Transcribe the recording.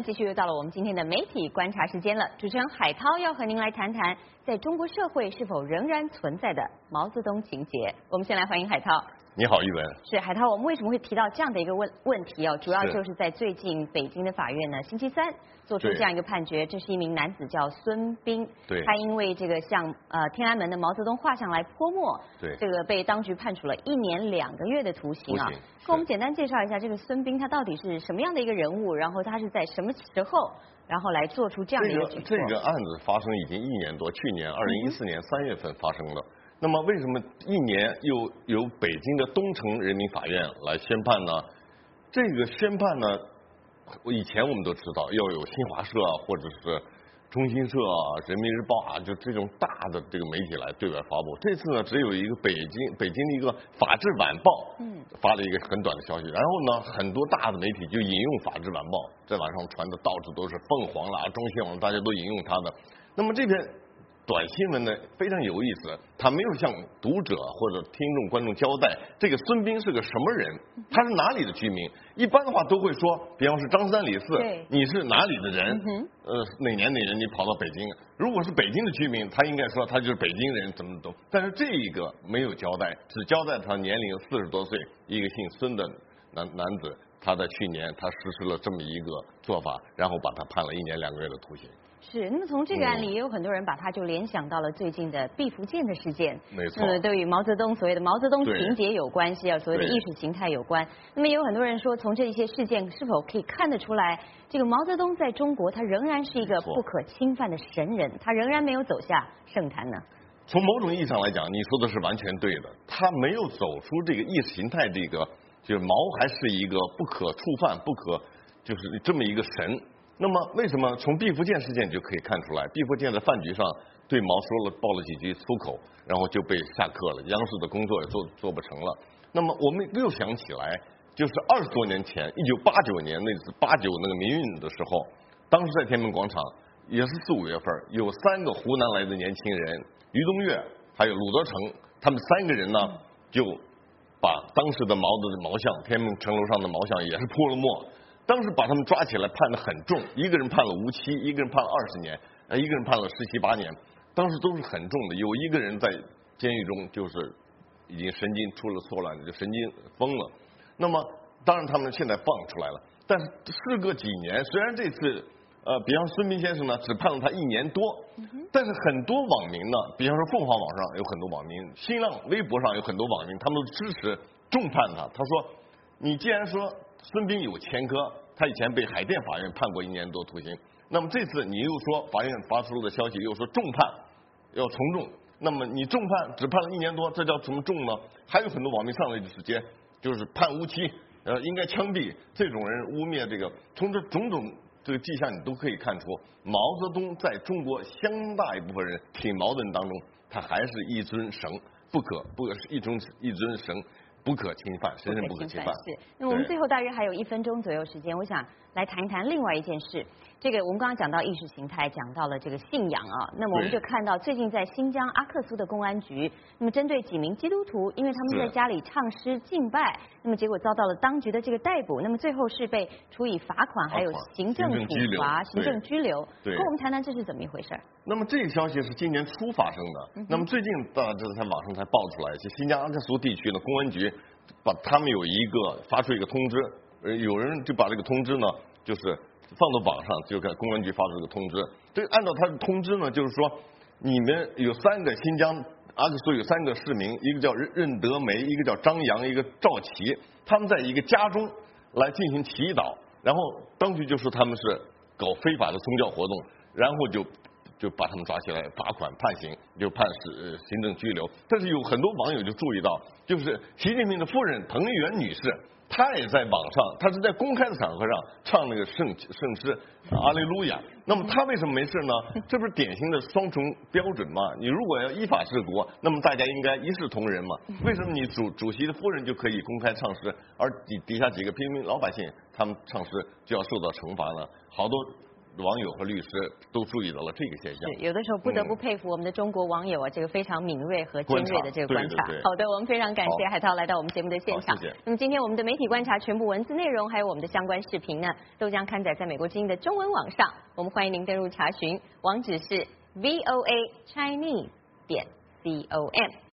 继续又到了我们今天的媒体观察时间了。主持人海涛要和您来谈谈，在中国社会是否仍然存在的毛泽东情节。我们先来欢迎海涛。 你好，玉文。 是海涛，我们为什么会提到这样的一个问题啊？主要就是在最近北京的法院呢，星期三做出这样一个判决，这是一名男子叫孙斌， 对， 他因为这个向天安门的毛泽东画像来泼墨， 对， 这个被当局判处了1年2个月的徒刑啊。跟我们简单介绍一下这个孙斌他到底是什么样的一个人物，然后他是在什么时候，然后来做出这样的一个举措。 这个案子发生已经1年多，去年2014年3月份发生的。那么为什么1年又由北京的东城人民法院来宣判呢？这个宣判呢，以前我们都知道要有新华社啊，或者是中新社啊、人民日报啊，就这种大的这个媒体来对外发布。这次呢，只有一个北京的一个法制晚报，发了一个很短的消息。然后呢，很多大的媒体就引用法制晚报，在网上传的到处都是，凤凰啦、中新网大家都引用它的。那么这篇短新闻呢非常有意思，他没有向读者或者听众观众交代这个孙斌是个什么人，他是哪里的居民。一般的话都会说，比方是张三李四，你是哪里的人？哪年哪人你跑到北京？如果是北京的居民，他应该说他就是北京人，怎么都。但是这一个没有交代，只交代他年龄40多岁，一个姓孙的男子，他在去年他实施了这么一个做法，然后把他判了1年2个月的徒刑。 是，那么从这个案例，也有很多人把它就联想到了最近的毕福剑的事件， 没错， 那么对于毛泽东所谓的毛泽东情节有关系啊，所谓的意识形态有关。那么也有很多人说，从这些事件是否可以看得出来，这个毛泽东在中国他仍然是一个不可侵犯的神人，他仍然没有走下圣坛呢？ 从某种意义上来讲，你说的是完全对的，他没有走出这个意识形态，这个就是毛还是一个不可触犯、不可就是这么一个神。那么为什么从毕福剑事件就可以看出来，毕福剑在饭局上对毛爆了几句粗口，然后就被下课了，央视的工作也做不成了。那么我们又想起来，就是20多年前，1989年那次89那个民运的时候，当时在天安门广场也是4、5月份，有3个湖南来的年轻人，于东岳还有鲁德成，他们3个人呢就把当时的毛的毛像，天安门城楼上的毛像也是泼了墨。当时把他们抓起来判得很重，一个人判了无期，一个人判了20年，一个人判了17、18年，当时都是很重的。有一个人在监狱中就是已经神经出了错乱，就神经疯了。那么当然他们现在放出来了，但是事隔几年，虽然这次比方孙斌先生呢只判了他1年多，但是很多网民呢，比方说凤凰网上有很多网民，新浪微博上有很多网民，他们都支持重判他。他说，你既然说孙斌有前科，他以前被海淀法院判过1年多徒刑，那么这次你又说法院发出的消息又说重判，要从重，那么你重判只判了1年多，这叫什么重呢？还有很多网民上来就直接就是判无期，应该枪毙，这种人污蔑这个，从这种种这个迹象你都可以看出，毛泽东在中国相大一部分人挺毛的人当中，他还是一尊神，不是一尊神。不可侵犯，神圣不可侵犯。 是。那么我们最后大约还有1分钟左右时间，我想来谈一谈另外一件事。这个我们刚刚讲到意识形态，讲到了这个信仰啊。那么我们就看到最近在新疆阿克苏的公安局，那么针对几名基督徒，因为他们在家里唱诗敬拜，那么结果遭到了当局的这个逮捕，那么最后是被处以罚款，还有行政处罚、行政拘留。 对。 和我们谈谈这是怎么一回事？ 那么这个消息是今年初发生的，那么最近大家在网上才爆出来，就新疆阿克苏地区的公安局他们发出一个通知，有人就把这个通知呢，就是放到网上，就给公安局发出这个通知。这个按照他的通知呢，就是说你们有3个新疆阿克苏有3个市民，一个叫任德梅，一个叫张扬，一个赵琦，他们在一个家中来进行祈祷，然后当局就说他们是搞非法的宗教活动，然后就把他们抓起来罚款判刑，就判行政拘留。但是有很多网友就注意到，就是习近平的夫人彭丽媛女士，她也在网上，她是在公开的场合上唱那个圣诗阿利路亚。那么她为什么没事呢？这不是典型的双重标准吗？你如果要依法治国，那么大家应该一视同仁嘛。为什么你主席的夫人就可以公开唱诗，而底下几个平民老百姓他们唱诗就要受到惩罚呢？好多网友和律师都注意到了这个现象。 是，有的时候不得不佩服我们的中国网友啊，这个非常敏锐和尖锐的这个观察。 对对对， 好的，我们非常感谢海涛来到我们节目的现场。 谢谢。 那么今天我们的媒体观察全部文字内容，还有我们的相关视频呢，都将刊载在美国之音的中文网上。我们欢迎您登入查询，网址是 voachinese.com。